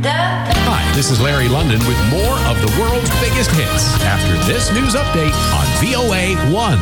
Hi, this is Larry London with more of the world's biggest hits after this news update on VOA 1.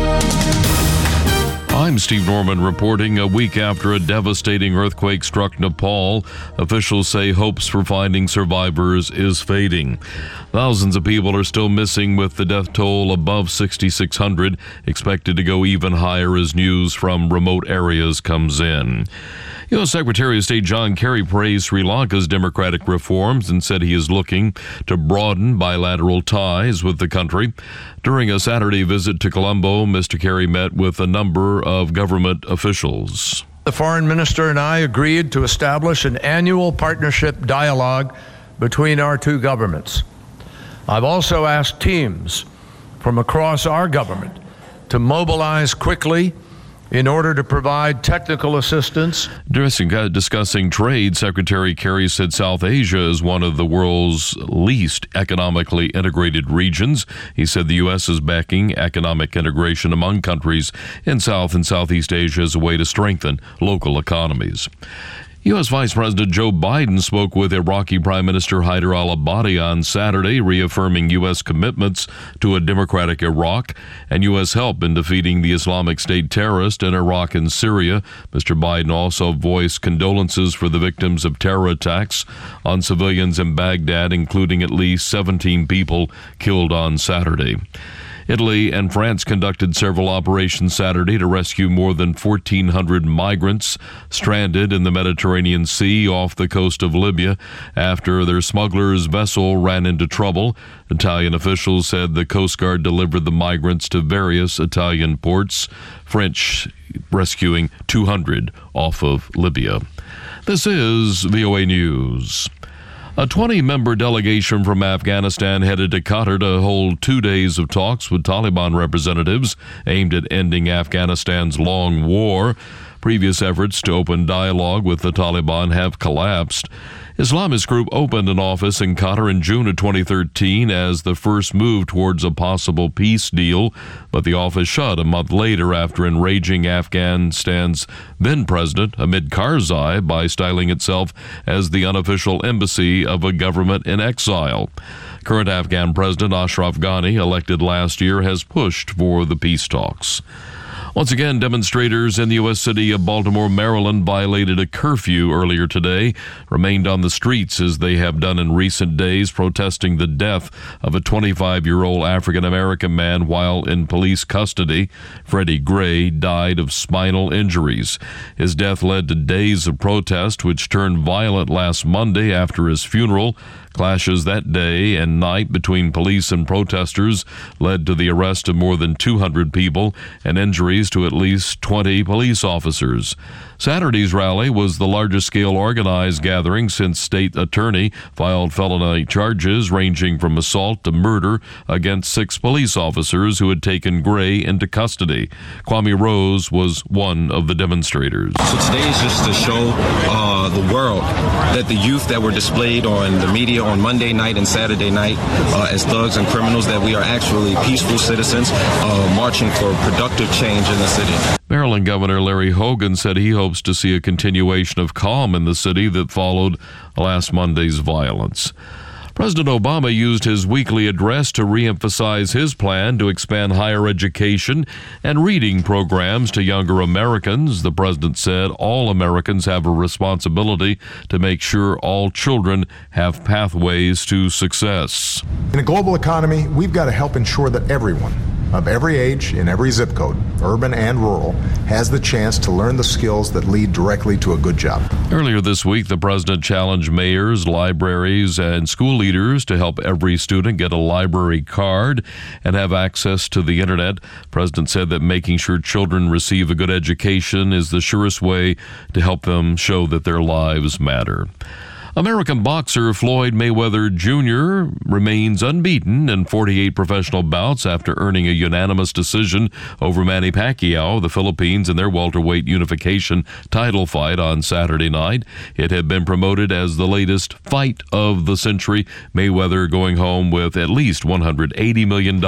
I'm Steve Norman reporting. A week after a devastating earthquake struck Nepal, officials say hopes for finding survivors is fading. Thousands of people are still missing, with the death toll above 6,600, expected to go even higher as news from remote areas comes in. U.S. Secretary of State John Kerry praised Sri Lanka's democratic reforms and said he is looking to broaden bilateral ties with the country. During a Saturday visit to Colombo, Mr. Kerry met with a number of government officials. The foreign minister and I agreed to establish an annual partnership dialogue between our two governments. I've also asked teams from across our government to mobilize quickly in order to provide technical assistance. Discussing trade, Secretary Kerry said South Asia is one of the world's least economically integrated regions. He said the U.S. is backing economic integration among countries in South and Southeast Asia as a way to strengthen local economies. U.S. Vice President Joe Biden spoke with Iraqi Prime Minister Haider al-Abadi on Saturday, reaffirming U.S. commitments to a democratic Iraq and U.S. help in defeating the Islamic State terrorists in Iraq and Syria. Mr. Biden also voiced condolences for the victims of terror attacks on civilians in Baghdad, including at least 17 people killed on Saturday. Italy and France conducted several operations Saturday to rescue more than 1,400 migrants stranded in the Mediterranean Sea off the coast of Libya after their smuggler's vessel ran into trouble. Italian officials said the Coast Guard delivered the migrants to various Italian ports, French rescuing 200 off of Libya. This is VOA News. A 20-member delegation from Afghanistan headed to Qatar to hold 2 days of talks with Taliban representatives aimed at ending Afghanistan's long war. Previous efforts to open dialogue with the Taliban have collapsed. Islamist group opened an office in Qatar in June of 2013 as the first move towards a possible peace deal, but the office shut a month later after enraging Afghanistan's then-president, Hamid Karzai, by styling itself as the unofficial embassy of a government in exile. Current Afghan President Ashraf Ghani, elected last year, has pushed for the peace talks. Once again, demonstrators in the U.S. city of Baltimore, Maryland, violated a curfew earlier today, remained on the streets as they have done in recent days, protesting the death of a 25-year-old African-American man while in police custody. Freddie Gray died of spinal injuries. His death led to days of protest, which turned violent last Monday after his funeral. Clashes that day and night between police and protesters led to the arrest of more than 200 people and injuries to at least 20 police officers. Saturday's rally was the largest-scale organized gathering since state attorney filed felony charges ranging from assault to murder against 6 police officers who had taken Gray into custody. Kwame Rose was one of the demonstrators. So today is just to show the world that the youth that were displayed on the media on Monday night and Saturday night as thugs and criminals, that we are actually peaceful citizens marching for productive change in the city. Maryland Governor Larry Hogan said he hopes to see a continuation of calm in the city that followed last Monday's violence. President Obama used his weekly address to reemphasize his plan to expand higher education and reading programs to younger Americans. The president said all Americans have a responsibility to make sure all children have pathways to success. In a global economy, we've got to help ensure that everyone of every age in every zip code, urban and rural, has the chance to learn the skills that lead directly to a good job. Earlier this week, the president challenged mayors, libraries, and school leaders to help every student get a library card and have access to the internet. The president said that making sure children receive a good education is the surest way to help them show that their lives matter. American boxer Floyd Mayweather Jr. remains unbeaten in 48 professional bouts after earning a unanimous decision over Manny Pacquiao of the Philippines in their welterweight unification title fight on Saturday night. It had been promoted as the latest fight of the century, Mayweather going home with at least $180 million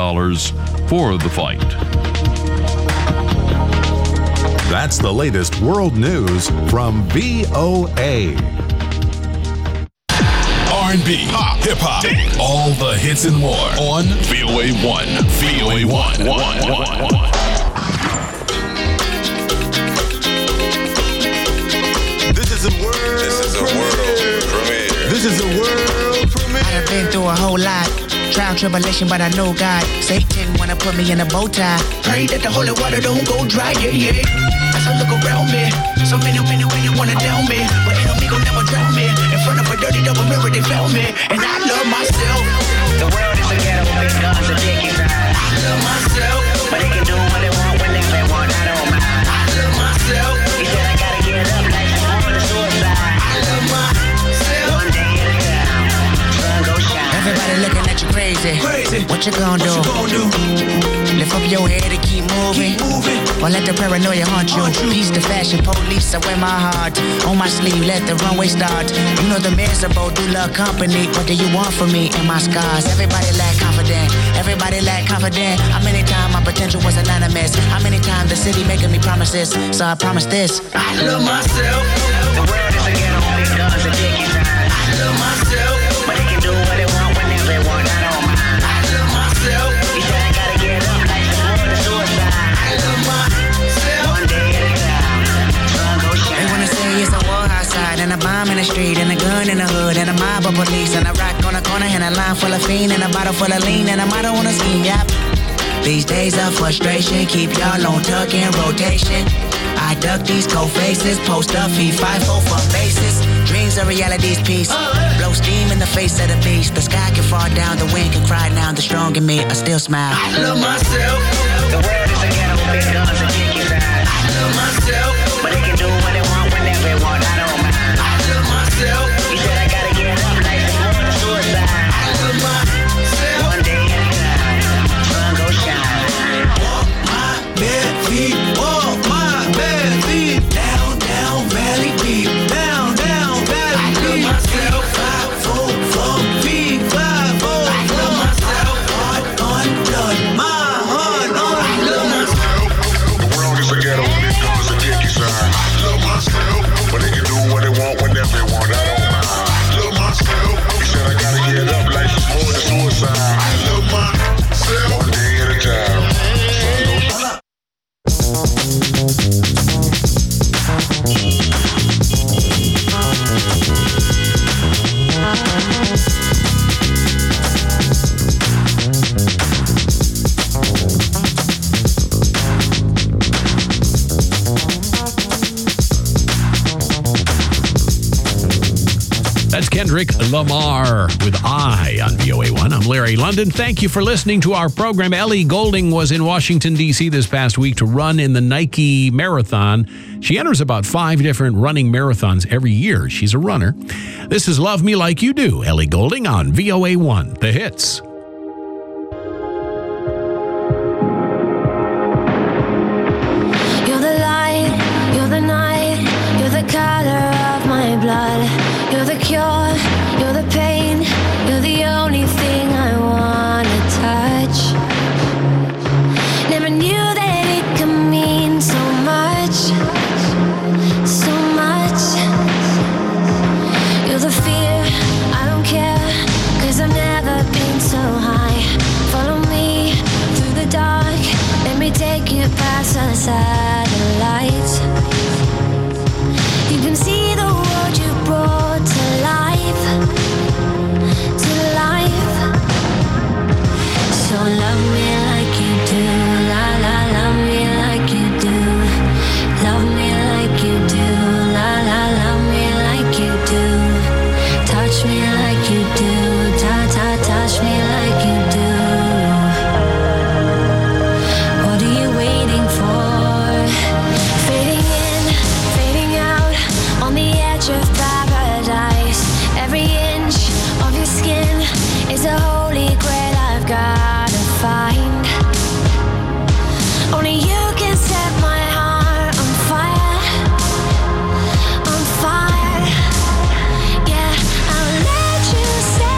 for the fight. That's the latest world news from VOA. R&B, pop, hip-hop, all the hits and more on VOA 1. VOA 1. This is a world premiere. This is a world premiere. I've been through a whole lot. Trial, tribulation, but I know God. Satan wanna put me in a bow tie. Pray that the holy water don't go dry, yeah. As I look around me, so many wanna down me, but ain't no me gon' never drown me. In front of a dirty double mirror, they found me, and I love myself. The world is a ghetto, big guns and dick inside. I love myself, but they can do what they want whenever they want. I don't mind. I love myself. He said I gotta get up like the suicide. I love myself. One day at a time, sun go shine. Everybody looking at you crazy. What you gonna do? Lift up your head and keep moving. Or let the paranoia haunt you. Peace the fashion police, I wear my heart on my sleeve, let the runway start. You know the miserable do love company. What do you want from me and my scars? Everybody lack confident. How many times my potential was anonymous? How many times the city making me promises? So I promise this. I love myself. The world is a ghetto, big guns and dick inside. I love myself. But they can do what they want whenever they want. I don't mind. I love myself. He said I gotta get up like the suicide. I love myself. One day at a time, sun go shine. They wanna say it's a war outside, and a bomb in the street, and a gun in the hood, and a mob of police, and a rock on the corner, and a line full of fiend, and a bottle full of lean, and a motto on a scheme, yep. These days of frustration keep y'all on tuck in rotation. I duck these cold faces, post up, feed 5-4 for bases. Dreams are reality's piece. Blow steam in the face of the beast. The sky can fall down, the wind can cry down. The strong in me, I still smile. I love myself. The world is a ghetto, big guns and dick inside. I love myself. But they can do what they want whenever they want. I don't mind. I love myself. He said I gotta get up like the suicide. I love myself. One day at a time, sun go shine. Walk my bare feet, walk my bare feet. Down, down, valley peak. Down, down, valley peak. I love myself. 5-4 feet, 5-4. I love myself. Heart undone, my heart undone. I love myself. The world is a ghetto, big guns and dick inside. I love myself. But they can do what they want whenever they want. I don't mind. I love myself. He said I gotta get up like the suicide. I love myself. One day at a time. That's Kendrick Lamar with I on VOA1. I'm Larry London. Thank you for listening to our program. Ellie Goulding was in Washington, D.C. this past week to run in the Nike Marathon. She enters about 5 different running marathons every year. She's a runner. This is Love Me Like You Do. Ellie Goulding on VOA1, The Hits. You're the light, you're the night, you're the color of my blood. You're the cure, you're the pain, you're the only thing I wanna touch. Never knew that it could mean so much, so much. You're the fear, I don't care, 'cause I've never been so high. Follow me through the dark, let me take you past the satellites. You can see the world you brought to life, to life. So love me like you do, la la, love me like you do. Love me like you do, la la, love me like you do. Touch me like you do, ta ta, touch me like you do. What are you waiting for? Fading in, fading out, on the edge of paradise. Every inch of your skin is a holy grail I've gotta find. Only you can set my heart on fire, on fire. Yeah, I'll let you set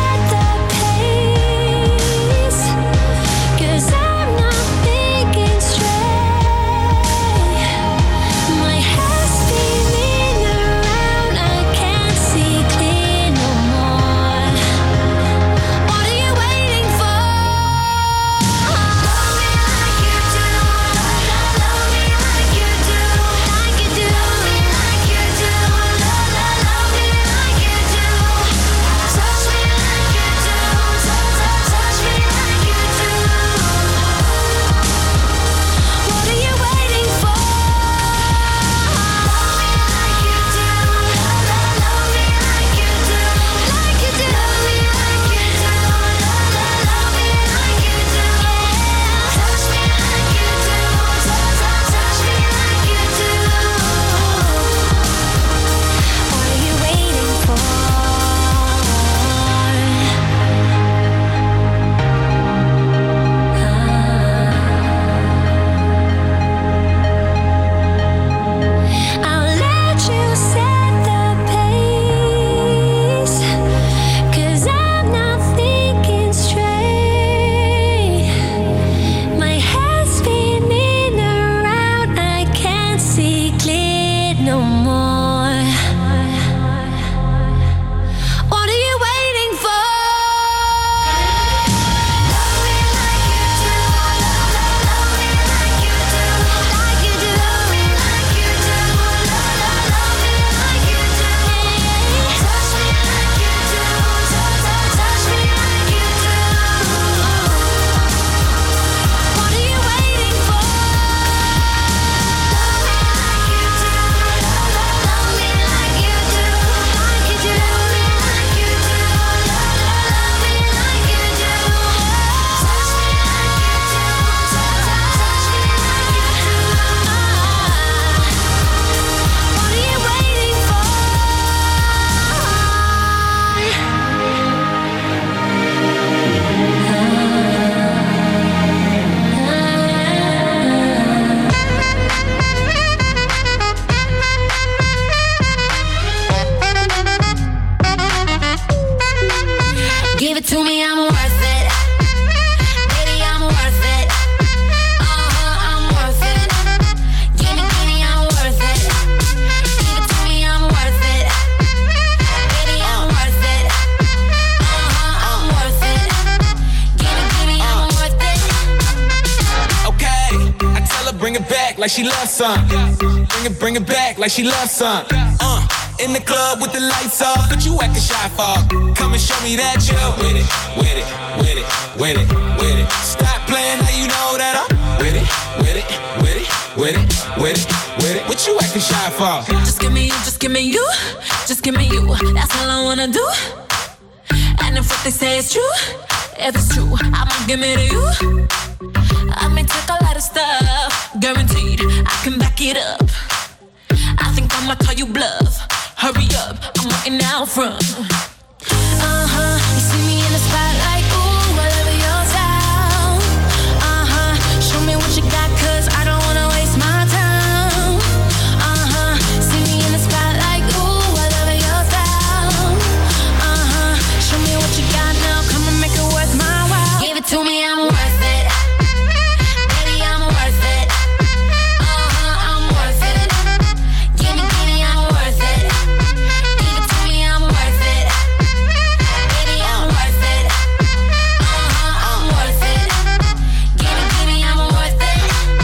to me, I'm worth it. Baby, I'm worth it. I'm worth it. Give me, I'm worth it. Give it to me, I'm worth it. Baby, I'm worth it. I'm worth it. Give me, I'm worth it. Okay, I tell her bring it back like she loves some. Bring it back like she loves some. In the club with the lights off, but you acting shy for. Come and show me that you're with it, with it, with it, with it, with it. Stop playing, now you know that I'm with it, with it, with it, with it, with it, with it. What you acting shy for? Just give me you, just give me you, just give me you. That's all I wanna do. And if what they say is true, if it's true, I'ma give it to you. I may take a lot of stuff, guaranteed I can back it up. I think I'ma call you bluff. Hurry up, I'm waiting out front. You see me in the spotlight, ooh, I love your style. Show me what you got, cause I don't wanna waste my time. See me in the spotlight, ooh, I love your style. Show me what you got now, come and make it worth my while. Give it to me, I'm worth it. Baby, I'm worth it. I'm worth it. Give me, I'm worth it. Give it to me, I'm worth it. Baby, I'm worth it. I'm worth it. Give me, I'm worth it.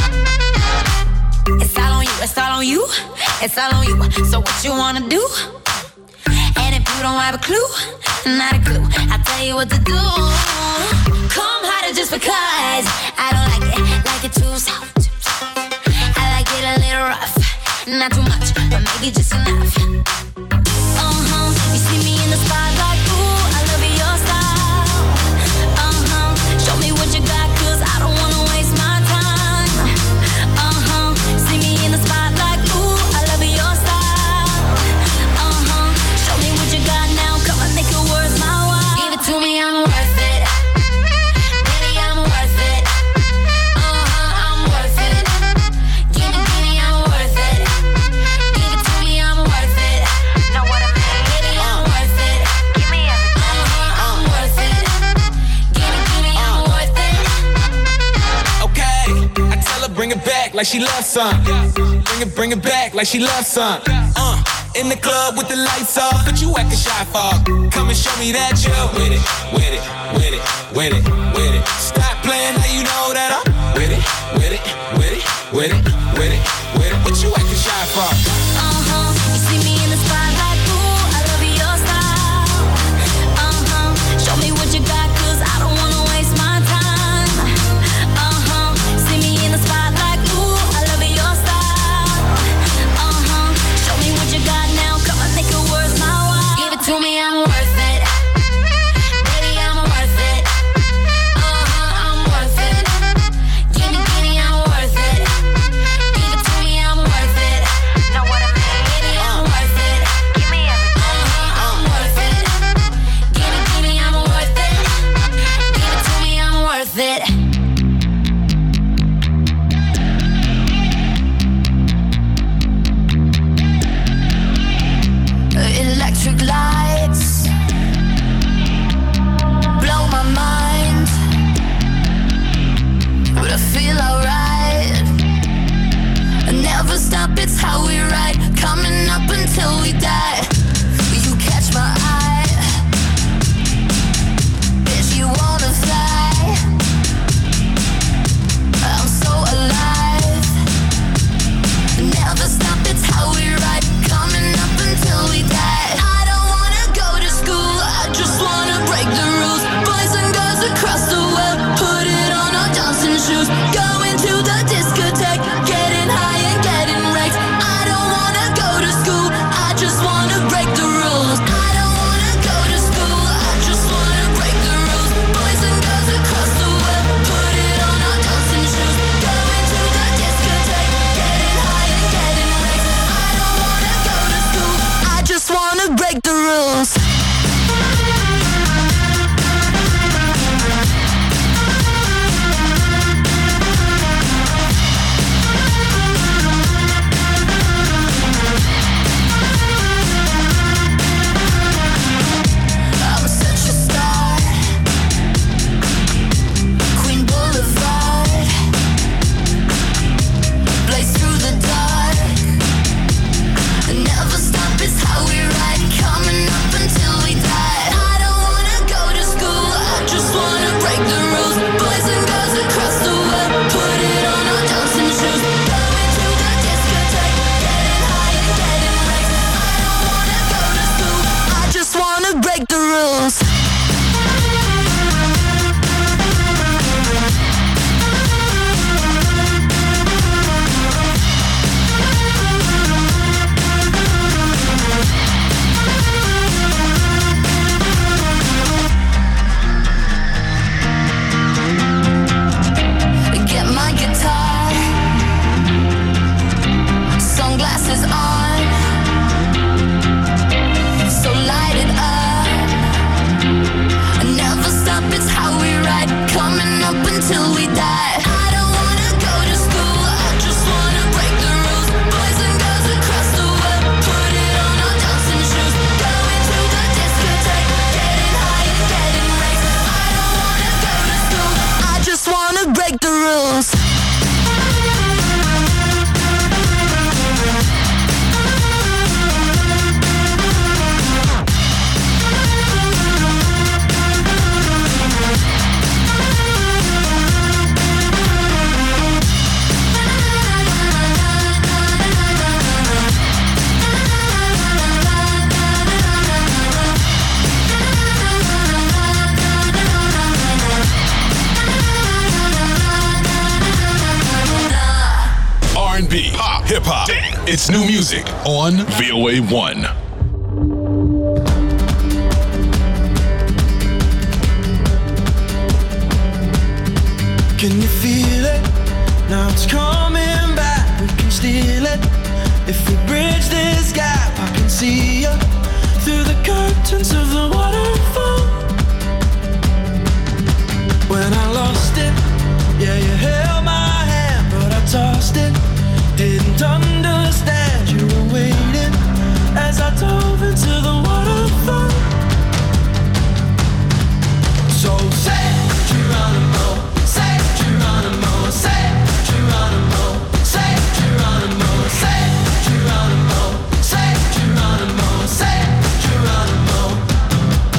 It's all on you, it's all on you, it's all on you. So what you wanna do? And if you don't have a clue, not a clue, I'll tell you what to do. Come harder just because I don't like it too soft. I like it a little rough, not too much, but maybe just enough. You see me in the spotlight, ooh, I love your style. Show me what you got, cause I don't wanna waste my time. See me in the spotlight, ooh, I love your style. Show me what you got now, come and make it worth my while. Give it to me, I'm worth it. Baby, I'm worth it. I'm worth it. Give me, I'm worth it. Give it to me, I'm worth it. Know what I mean? Baby, I'm worth it. Give me everything. I'm worth it. Give me, I'm worth it. Okay, I tell her bring it back like she loves some. Bring it back like she loves some. In the club with the lights off, but you acting shy for. Come and show me that you're with it, with it, with it, with it, with it. Stop playing, now you know that I'm with it, with it, with it, with it, with it, with it. What you acting shy for? You see me in the spotlight, ooh, I love your style. Show me what you got, cause I don't wanna waste my time. See me in the spotlight, ooh, I love your style. Show me what you got now, come and make it worth my while. Give it to me, I'm worth it. Baby, I'm worth it. I'm worth it. Give me, I'm worth it. Give it to me, I'm worth it. Know what I mean? rules. Get my guitar, sunglasses on, so light it up. Never stop, it's how we ride, coming up until we die. I don't wanna go to school, I just wanna break the rules. Boys and girls across the world, put it on our dancing shoes. Going to the discotheque, getting high and getting raised. I don't wanna go to school, I just wanna break the rules. R&B, pop, hip-hop. It's new music on VOA1. Can you feel it? Now it's coming back. We can steal it. If we bridge this gap, I can see you through the curtains of the waterfall. When I lost it, yeah, you held my hand, but I tossed it. Didn't understand you were waiting as I dove into the waterfall. So say Geronimo, say Geronimo, say Geronimo, say Geronimo, say Geronimo, say Geronimo, say Geronimo.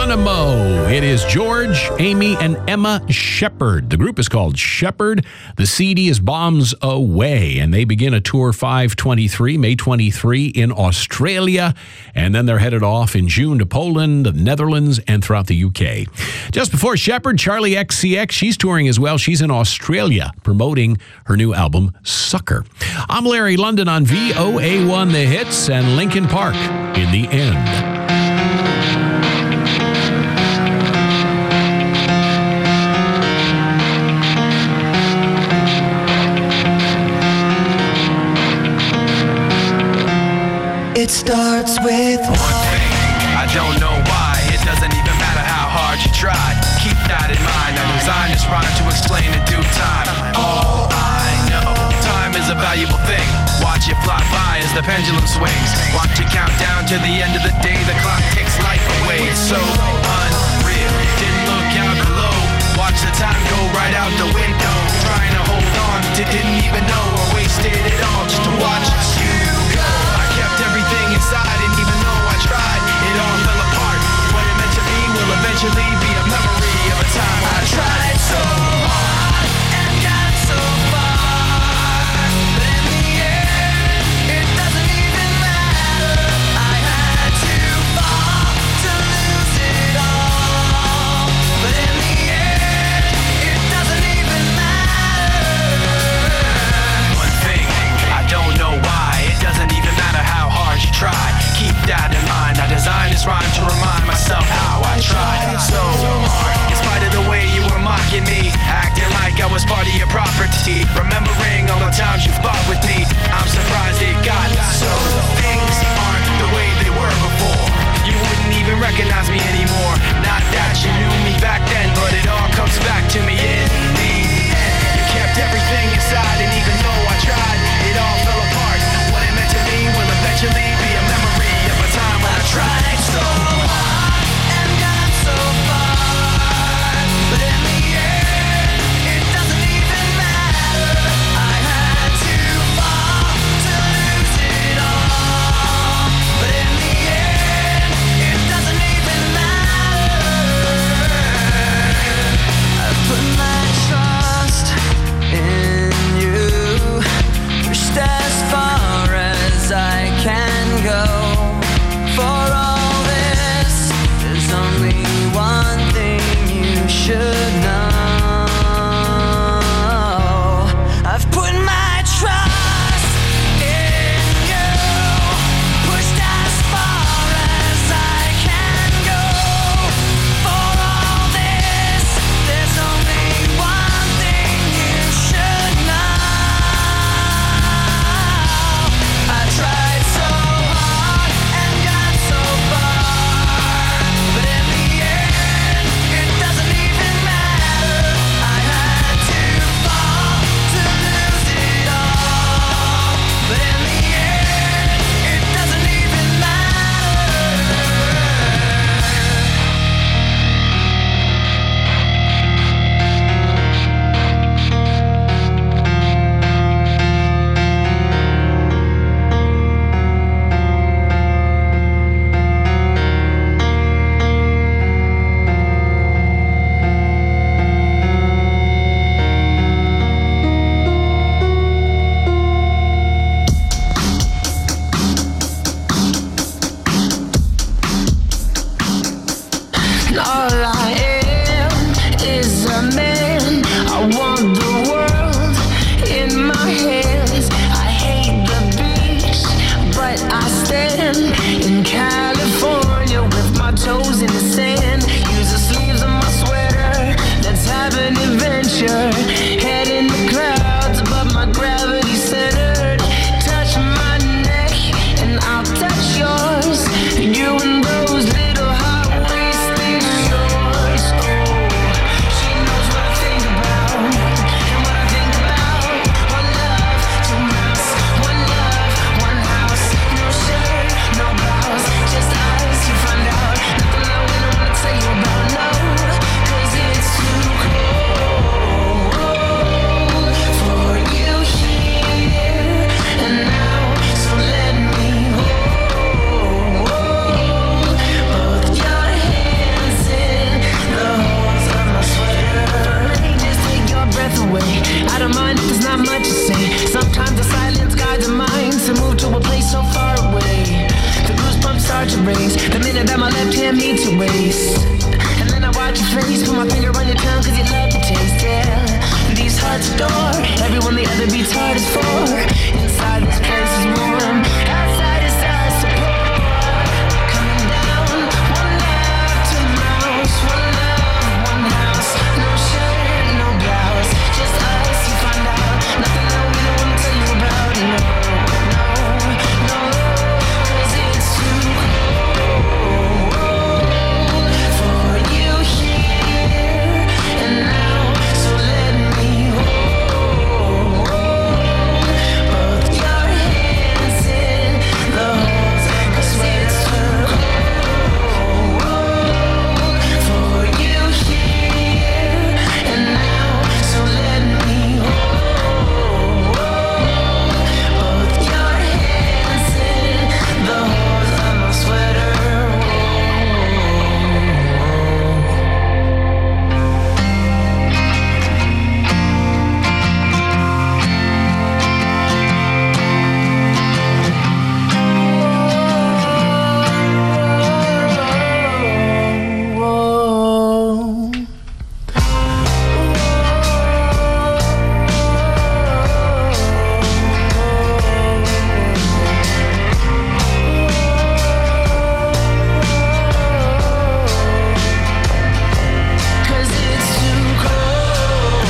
Geronimo. It is George, Amy, and Emma Shepherd. The group is called Shepherd. The CD is Bombs Away, and they begin a tour May 23 in Australia, and then they're headed off in June to Poland, the Netherlands, and throughout the UK. Just before Shepherd, Charlie XCX, she's touring as well. She's in Australia promoting her new album, Sucker. I'm Larry London on VOA1 The Hits and Linkin Park in the End. It starts with one thing. I don't know why. It doesn't even matter how hard you try. Keep that in mind. I designed this rhyme to explain in due time. All I know, time is a valuable thing. Watch it fly by as the pendulum swings. Watch it count down to the end of the day. The clock takes life away. It's so unreal. Didn't look out below. Watch the time go right out the window. Trying to hold on to didn't even know or wasted it all just to watch you go. I kept everything inside, and even though I tried, it all fell apart. What it meant to be will eventually be a memory of a time I tried so hard and got so far, but in the end, it doesn't even matter. I had to fall to lose it all, but in the end, it doesn't even matter. waste. And then I watch your face, put my finger on your tongue, cause you love to taste it. These hearts adore everyone the other beats hard is for. Inside this place is warm, outside is our support. Coming down, one love to the mouse, one love, one house. No shirt, no blouse, just us, you find out. Nothing that we don't want to tell you about, no, no, cause it's too cold for you here and now. So let me hold both your hands in the holes, cause it's too cold for you here and now. So let me hold both your hands in the holes of my sweater. Cause it's too cold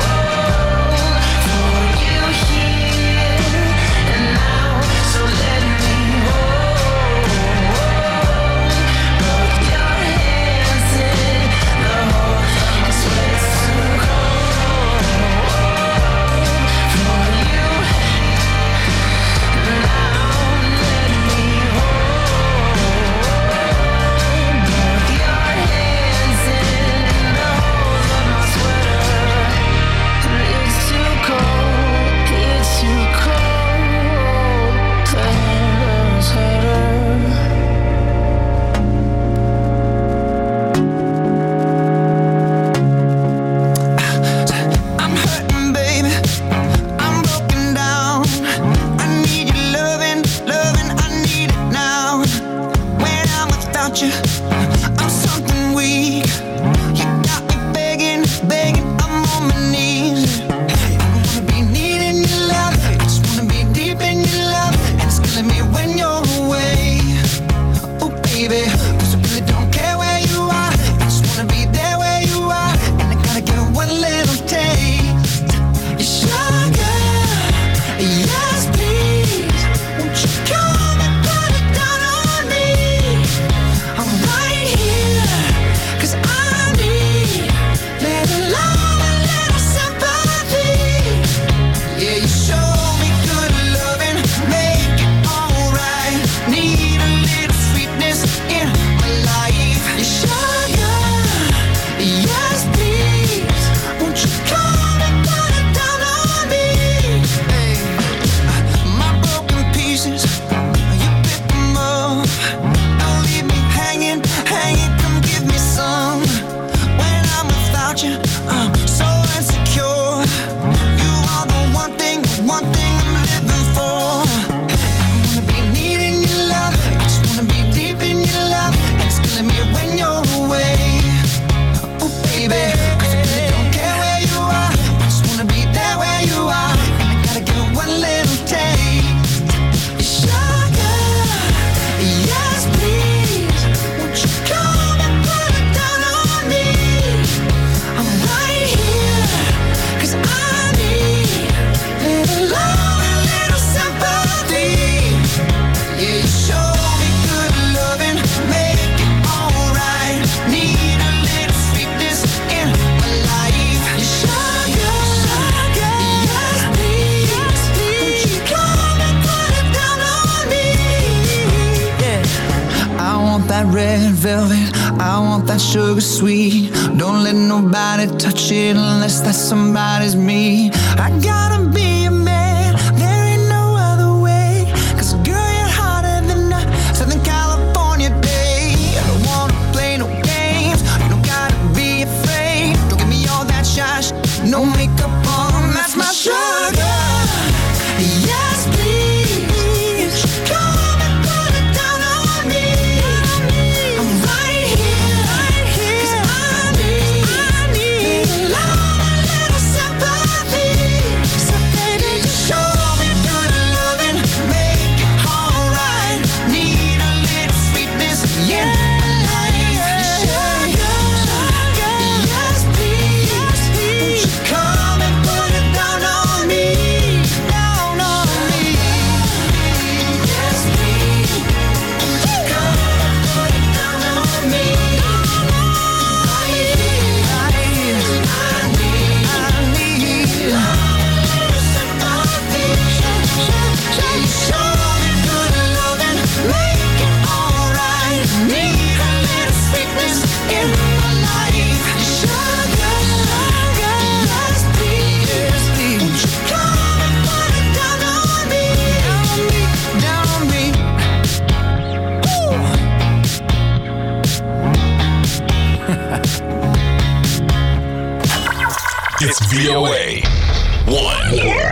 for you here and now. So let me hold both your hands in the holes of my sweater. It's too cold for you now. Let me hold both your hands in the holes of my sweater. It's too cold to handle a sweater. I'm hurting, baby. I'm broken down. I need your loving, I need it now. When I'm without you, I'm something weak. You got me begging, I'm on my knees. I don't wanna be needing your love, I just wanna be deep in your love. And it's killing me when you're away. Oh baby, 'cause I really don't care where you are, I just wanna be there where you are. And I gotta get one little taste. Your sugar, yes please. Won't you come and put it down on me? I'm right here, 'cause I need little love, a little sympathy. Yeah, you show me good loving, make it alright. Need a little sweetness in my life. Your sugar, yes please. Won't you come and put it down on me? Hey, my broken pieces, you pick them up. Don't leave me hanging, come give me some. When I'm without you, I'm so insecure. You are the one thing I'm living for. I wanna be needing your love, I just wanna be deep in your love. And it's killing me when you're away. Oh baby, 'cause I really don't care where you are, I just wanna be there where you are. And I gotta get one little taste. Your sugar, yes please. Won't you come and put it down on me? I'm right here, 'cause I need little love, a little sympathy. Yeah, you show me good loving, make it alright. Need a little sweetness in my life. Your sugar, yes please. Won't you come and put it down on me? Yeah, I want that red velvet, I want that sugar sweet. Don't let nobody touch it unless that somebody's me. I gotta be a man, there ain't no other way. 'Cause girl, you're hotter than a Southern California day. I don't wanna play no games, you don't gotta be afraid. Don't give me all that shy no makeup on, that's my sugar. Yes please. Come and put it down on me. I'm right here. VOA 1.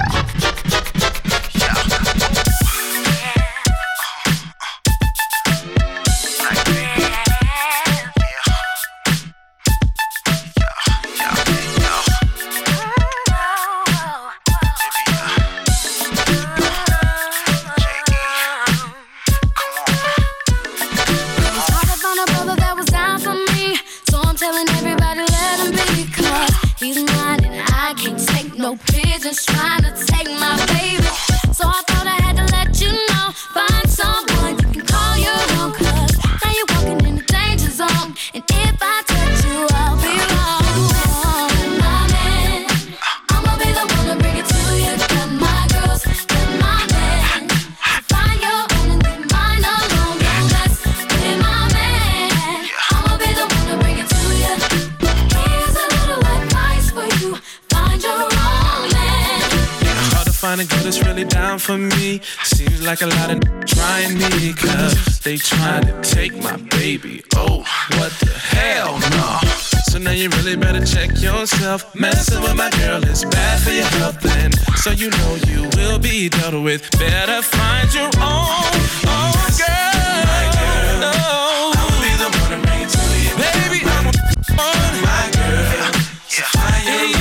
Just trying to take my baby. So I thought I had to let you know. Find someone you can call your own. Cause now you're walking in the danger zone. And if I touch you, I'll be wrong. My man, I'ma be the one to bring it to you. Got my girls, got my man. Find your own and leave mine alone. Don't mess with my man. I'ma be the one to bring it to you. Here's a little advice for you. Find your own. Find a girl that's really down for me. Seems like a lot of trying me, cause they trying to take my baby. Oh, what the hell, no. So now you really better check yourself. Messing with my girl is bad for your health, and so you know you will be dealt with. Better find your own girl. My girl, no. I'll be the one to bring it to you. Baby, I'm my girl. So find your own.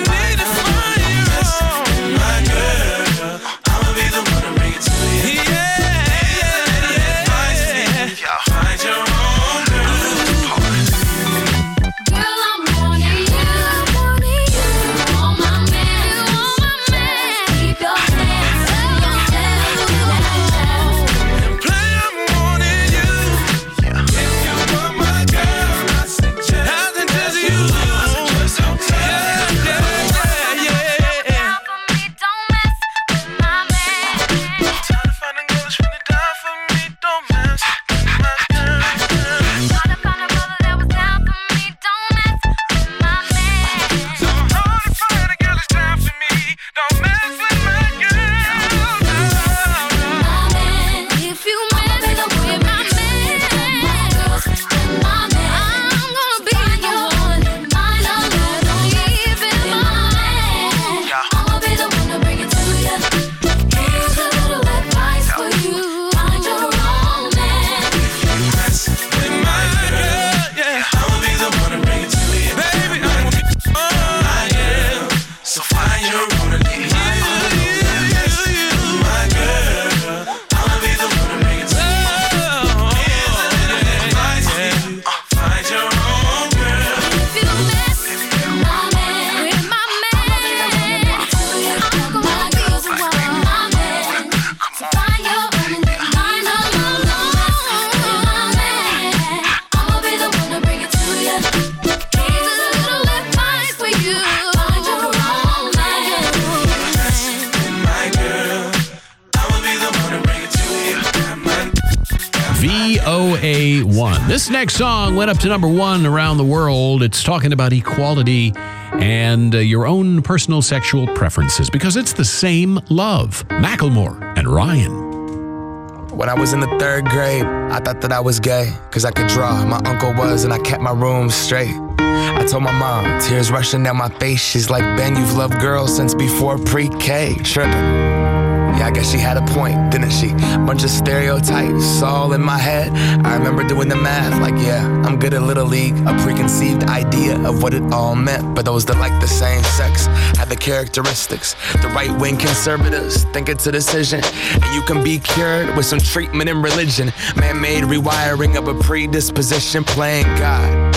VOA1. This next song went up to number 1 around the world. It's talking about equality and your own personal sexual preferences because it's the same love. Macklemore and Ryan. When I was in the 3rd grade, I thought that I was gay, cause I could draw. My uncle was, and I kept my room straight. I told my mom, tears rushing down my face. She's like, Ben, you've loved girls since before pre-K. Tripping. Yeah, I guess she had a point, didn't she? Bunch of stereotypes all in my head. I remember doing the math, like, yeah, I'm good at Little League. A preconceived idea of what it all meant. But those that like the same sex have the characteristics. The right-wing conservatives think it's a decision, and you can be cured with some treatment and religion. Man-made rewiring of a predisposition, playing God.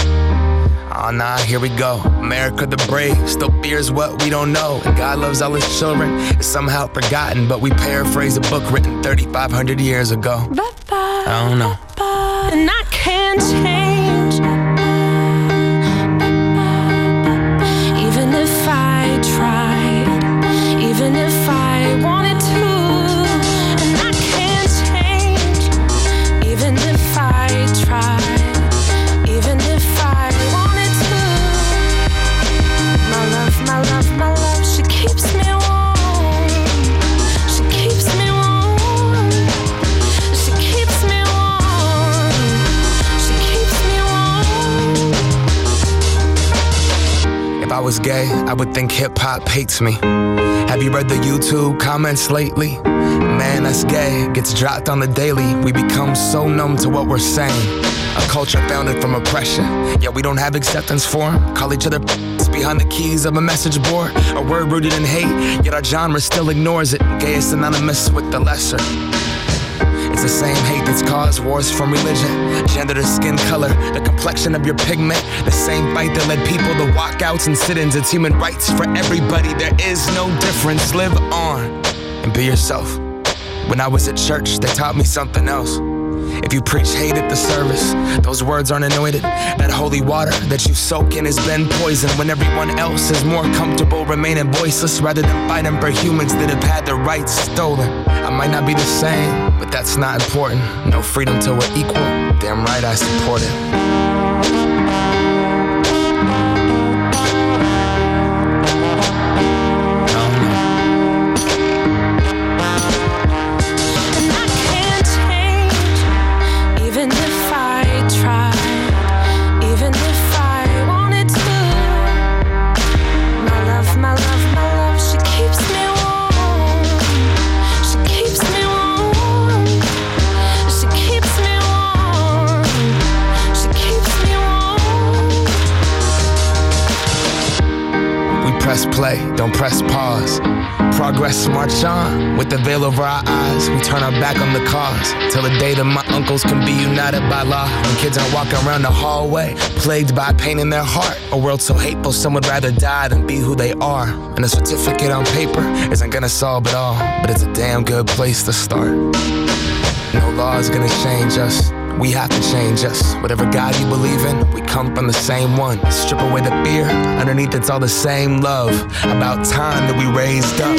Oh nah, here we go. America the brave still fears what we don't know. And God loves all his children. It's somehow forgotten, but we paraphrase a book written 3,500 years ago. I don't know. And I can't change. Even if I tried, even if I wanted to. And I can't change. Even if I tried, even if I wanted to. My love, she keeps me warm. She keeps me warm. She keeps me warm. She keeps me warm. If I was gay, I would think hip-hop hates me. Have you read the YouTube comments lately? Man, that's gay, gets dropped on the daily. We become so numb to what we're saying. A culture founded from oppression, yet we don't have acceptance for 'em. Call each other behind the keys of a message board. A word rooted in hate, yet our genre still ignores it. Gay is synonymous with the lesser. It's the same hate that's caused wars from religion, gender to skin color, the complexion of your pigment. The same fight that led people to walkouts and sit-ins. It's human rights for everybody. There is no difference. Live on and be yourself. When I was at church, they taught me something else. If you preach hate at the service, those words aren't anointed. That holy water that you soak in has been poisoned when everyone else is more comfortable remaining voiceless rather than fighting for humans that have had their rights stolen. I might not be the same, but that's not important. No freedom till we're equal. Damn right I support it. Press play, don't press pause. Progress march on, with the veil over our eyes. We turn our back on the cause, till the day that my uncles can be united by law. When kids are walking around the hallway, plagued by pain in their heart. A world so hateful, some would rather die than be who they are. And a certificate on paper isn't gonna solve it all, but it's a damn good place to start. No law is gonna change us. We have to change us. Whatever God you believe in, we come from the same one. Strip away the fear, underneath it's all the same love. About time that we raised up.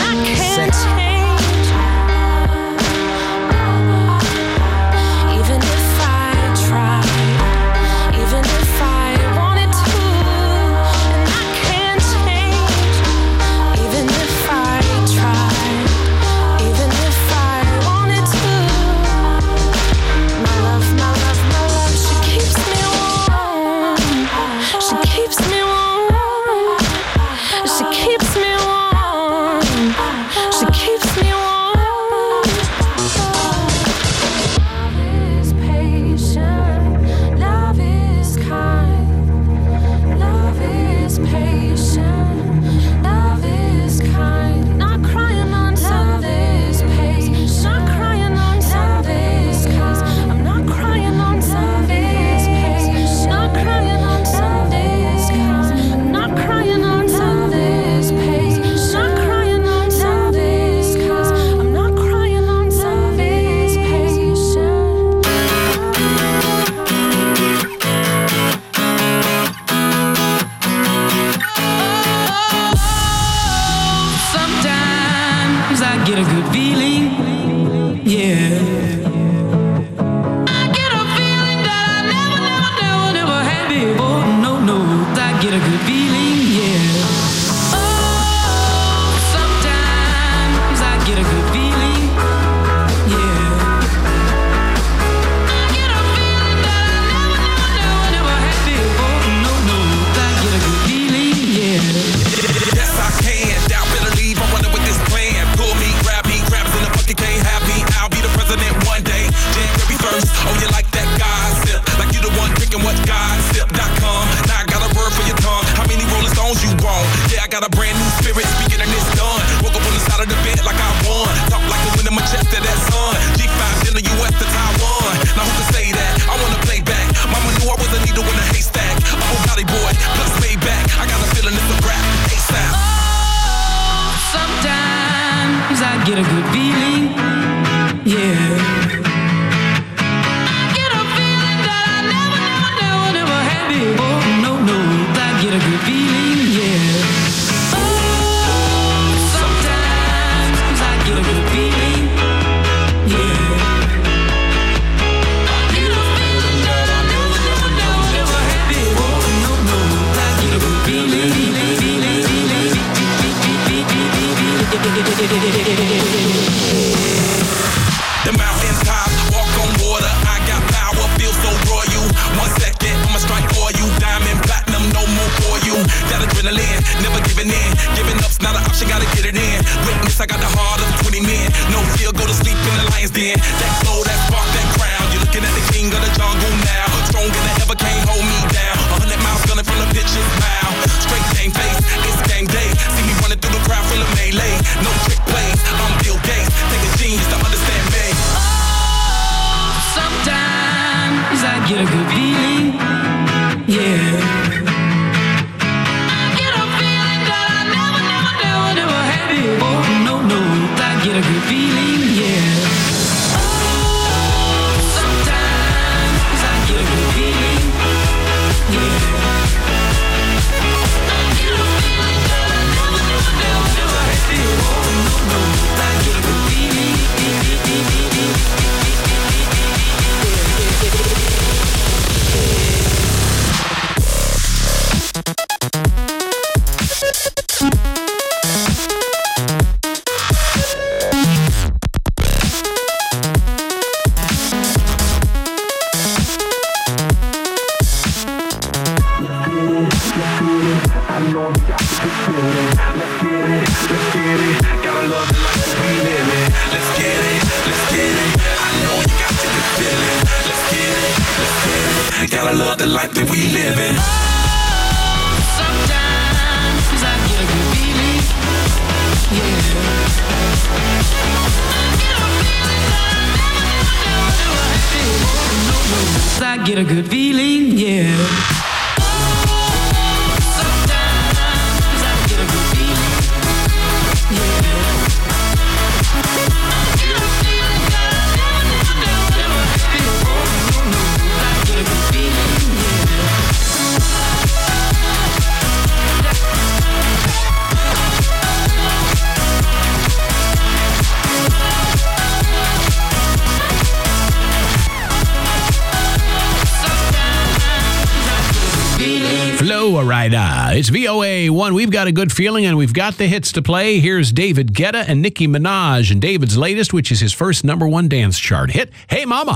The mountains lions den. That glow, that spark, that crown. You're looking at the king of the jungle now. Stronger than ever, can't hold me down. 100 miles gunning from the pitcher's mound. Straight game face, it's game day. See me running through the crowd full of melee. No trick plays, I'm Bill Gates. Take a genius to understand me. Sometimes I get a good feeling, yeah. I get a feeling that I never had before. No, I get a good feeling, yeah. Sometimes I get a good feeling, yeah. I get a feeling that I never had before. No, I get a good feeling. Gotta love the life that we live in. Sometimes I get a good feeling, yeah. I get a good feeling, yeah. Florida. It's VOA1. We've got a good feeling and we've got the hits to play. Here's David Guetta and Nicki Minaj and David's latest, which is his first #1 dance chart hit, Hey Mama.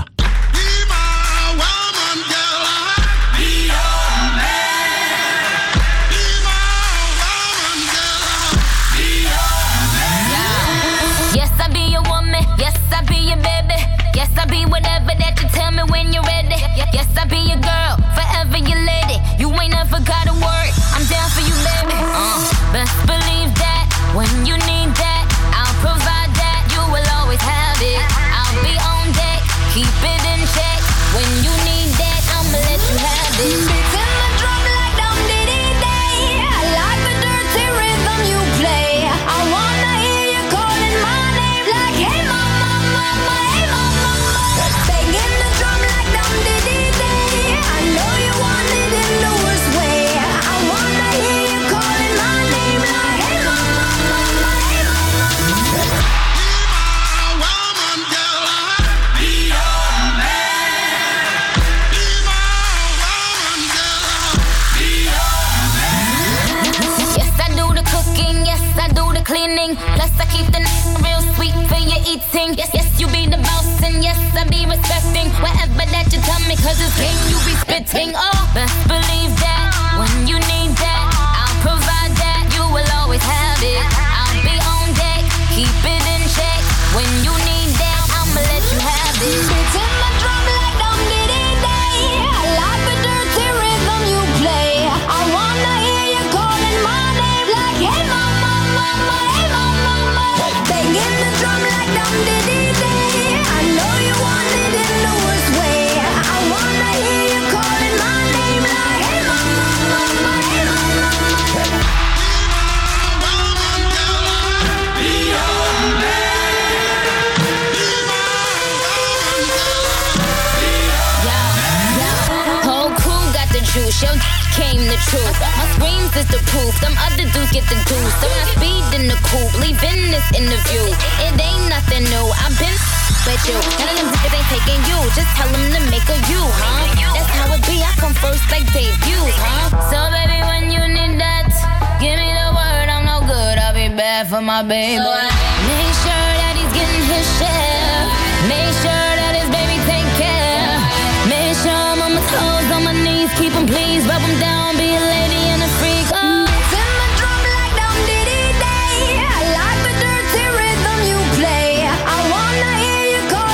Yes, I be your woman. Yes, I be your baby. Yes, I be whatever that you tell me when you're ready. Yes, I be your girl, forever your lady. You ain't never gotta worry, I'm down for you, baby. Best believe that when you need that, I'll provide that. You will always have it. I'll be on deck, keep it in check. When you need that, I'ma let you have it. Beats in the drum like dum diddy day. I like the dirty rhythm you play. I wanna hear you calling my name like hey mama, mama, hey mama. Banging the drum like dum diddy day. I know you want it in the worst way. I wanna hear you calling my name like hey mama, mama, hey mama. Yes, I do the cooking, yes, I do the cleaning. Plus, I keep the real sweet for your eating. Yes, yes, you be the boss, and yes, I be respecting whatever that you tell me, cause it's game you be spitting. Oh, best believe that when you need that, I'll provide that. You will always have it. I'll be on deck, keep it in check. When you need that, I'ma let you have it. Beats in my drum like dum diddy day. I like the dirty rhythm you play. I wanna hear you calling my name like hey mama, mama, hey mama, mama. Banging the drum like dum diddy day. I know you want it in the worst way. I wanna hear you calling my name like hey mama, mama, hey mama, mama. Whole crew got the juice, yo came the truth. My screams is the proof, them other dudes get the juice. So when I speed in the coupe, leaving this interview, it ain't nothing new. I've been with you, none of them niggas ain't taking you. Just tell them to make a you, huh? That's how it be, I come first like debuts, huh? So baby, when you need that, give me the word, I'm no good, I'll be bad for my baby. So make sure that he's getting his share. Make sure that his baby take care. Make sure I'm on my toes, on my knees, keep him please, rub him down, be a lady and a freak. Oh. Beats in my drum like dum diddy day. I like the dirty rhythm you play. I wanna hear you call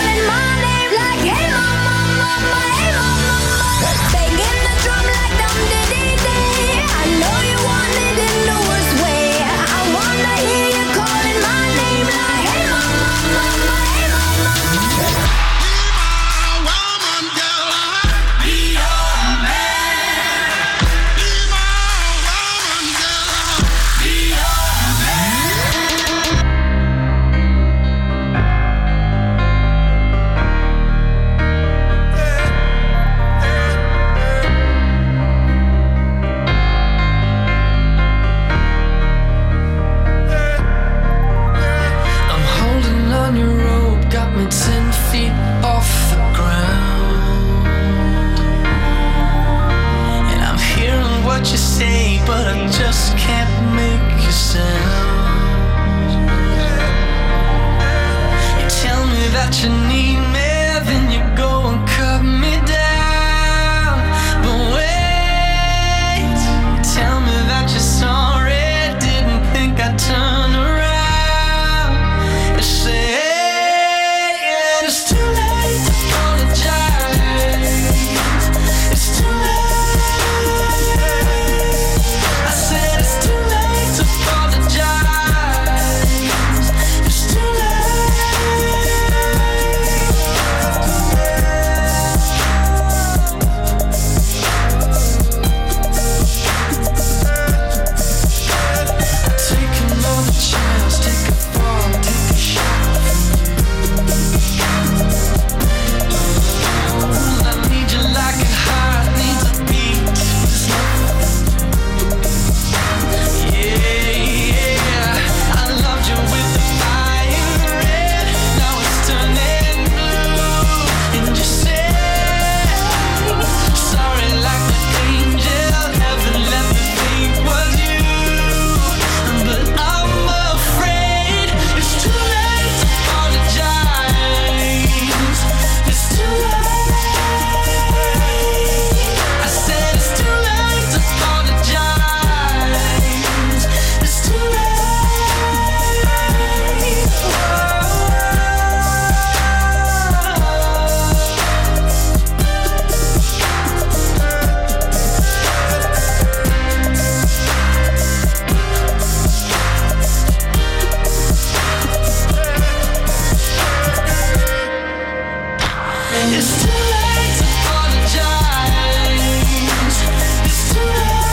It's too late to apologize. It's too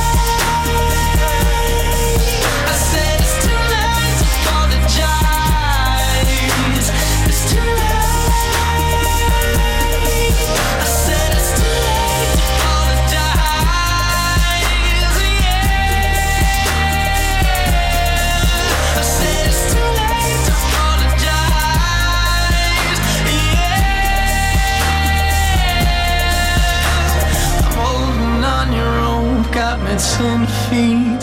late. I said it's too late to apologize. It's too late. I said it's too late to apologize. Yeah. I said it's too late to apologize. Yeah. I'm holding on your rope, got me 10 feet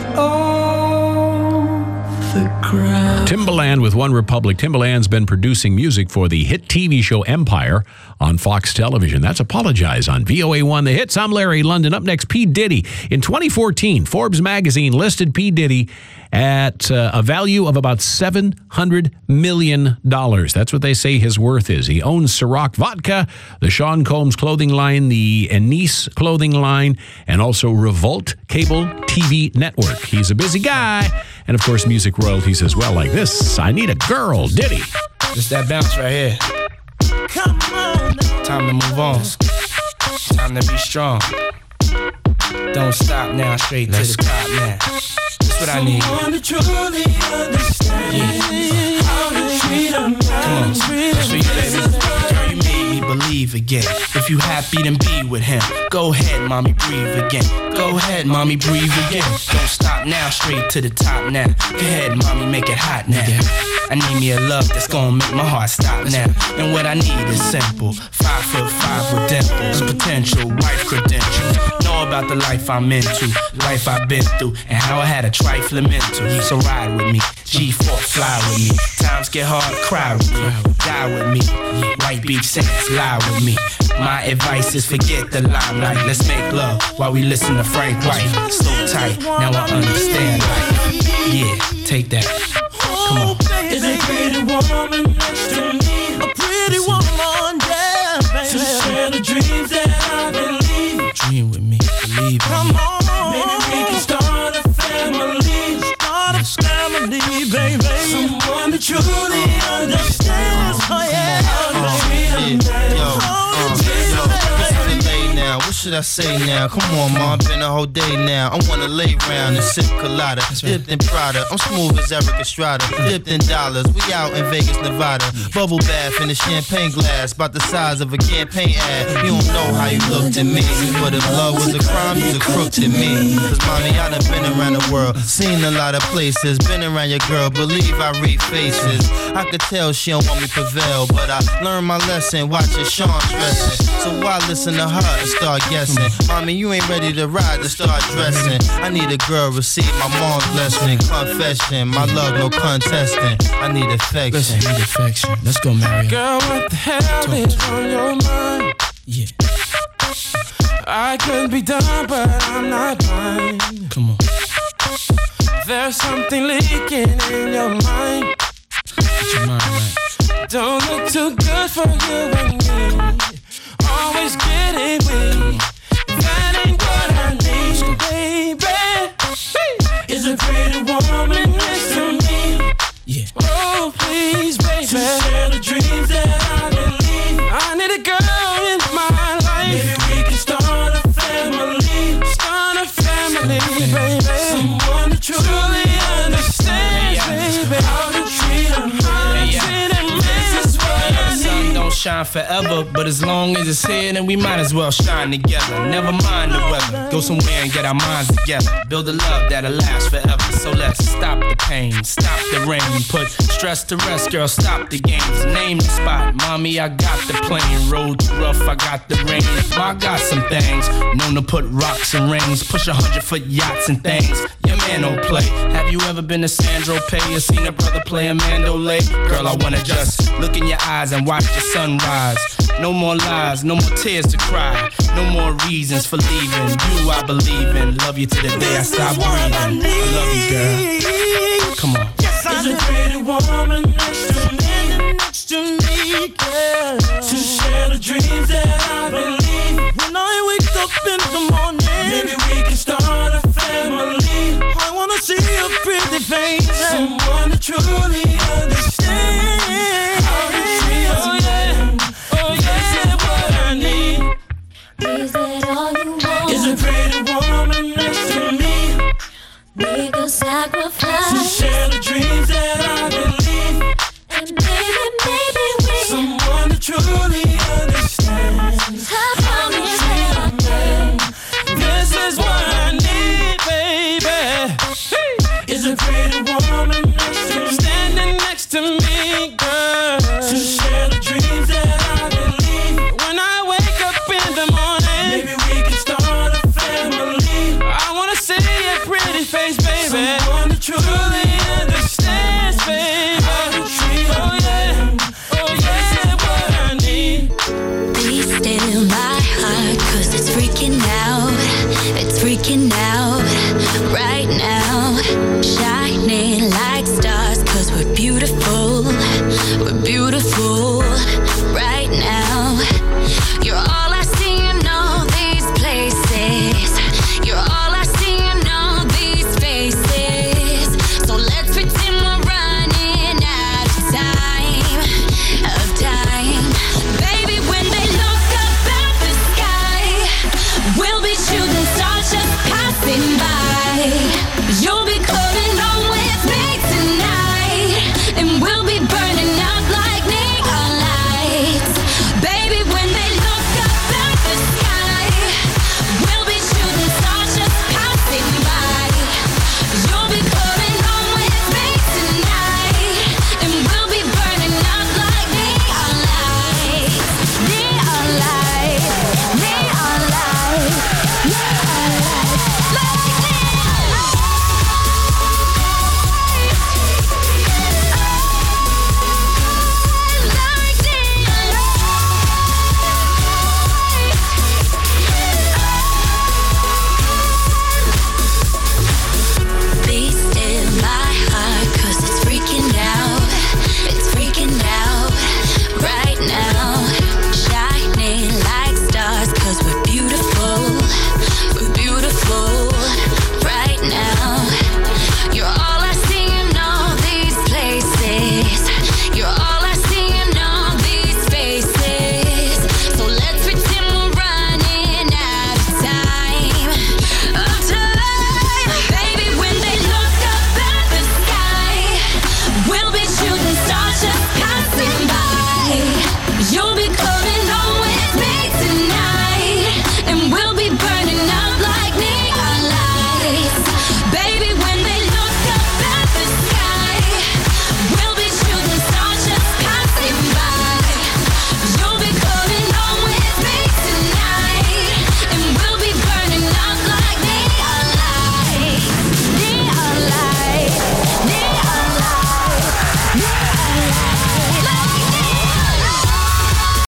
off the ground. Timbaland with One Republic. Timbaland's been producing music for the hit TV show Empire on Fox Television. That's Apologize on VOA1 The Hits. I'm Larry London. Up next, P. Diddy. In 2014, Forbes magazine listed P. Diddy at a value of about $700 million. That's what they say his worth is. He owns Ciroc Vodka, the Sean Combs clothing line, the Anise clothing line, and also Revolt Cable TV Network. He's a busy guy. And, of course, music royalties as well, like this. I Need a Girl, Diddy. Just that bounce right here. Come on. Time to move on. Time to be strong. Don't stop now, straight to the top now. That's what I need. Someone to truly understand how to treat a man. Come on, that's for you, baby. Girl, you made me believe again. If you happy, then be with him. Go ahead, mommy, breathe again. Go ahead, mommy, breathe again. Don't stop now, straight to the top now. Go ahead, mommy, make it hot now. I need me a love that's gonna make my heart stop now. And what I need is simple. 5'5" with dimples, potential wife credentials. Know about the life I'm into, life I've been through, and how I had a trifling mental. So ride with me, G4 fly with me. Times get hard, cry with me, die with me. White beef saints, lie with me. My advice is forget the limelight. Let's make love while we listen to Frank White. So tight, now I understand life. Yeah, take that. Come on. Is a pretty woman next to me? A pretty woman, yeah, baby. To share the dreams that I believe. Dream with me, believe in Come me. on, maybe we can start a family. Start a family, baby. Someone that truly understands. Oh yeah, now, what should I say now? Come on, ma, been a whole day now. I wanna lay round and sip colada, dipped in Prada. I'm smooth as Eric Estrada, dipped in dollars. We out in Vegas, Nevada. Bubble bath in a champagne glass, about the size of a campaign ad. You don't know how you looked at me, but if love was a crime, you's a crook to me. Cause mommy, I done been around the world, seen a lot of places, been around your girl, believe I read faces. I could tell she don't want me prevail, but I learned my lesson, watching Sean stressing. So why listen to her and start guessing? Mommy, you ain't ready to ride to start dressing. I need a girl, receive my mom's blessing. Confession, my love, no contesting. I need affection. Listen, need affection. Let's go, Mario. Girl, what the hell is on your mind? Yeah. I could be done, but I'm not blind. Come on. There's something leaking in your mind. Get your mind right. Don't look too good for you and me. Always getting weak. That ain't what I need, baby. Is a pretty woman next to me? Yeah. Oh, please, baby. To share the dreams that I believe. I need a girl in my life. Maybe we can start a family. Start a family, baby. Someone that truly understands, baby. How to treat a man. This is what I need. Don't shine forever, but as long as it's here, then we might as well shine together. Never mind the weather, go somewhere and get our minds together. Build a love that'll last forever. So let's stop the pain, stop the rain. Put stress to rest, girl, stop the games. Name the spot, mommy, I got the plane. Road too rough, I got the rain. I got some things, known to put rocks and rings. Push 100-foot yachts and things. Your man don't play. Have you ever been to Sandro Pay or seen a brother play a Mandolay? Girl, I wanna just look in your eyes and watch the sunrise. No more lies, no more tears to cry. No more reasons for leaving. You I believe in. Love you to the day I stop breathing. I love you, girl. Come on. Is a pretty woman next to me, girl. To share the dreams that I believe. When I wake up in the morning, maybe we can start a family. I wanna see your pretty face. Someone that truly understands how to treat a man. Oh yeah, what I truly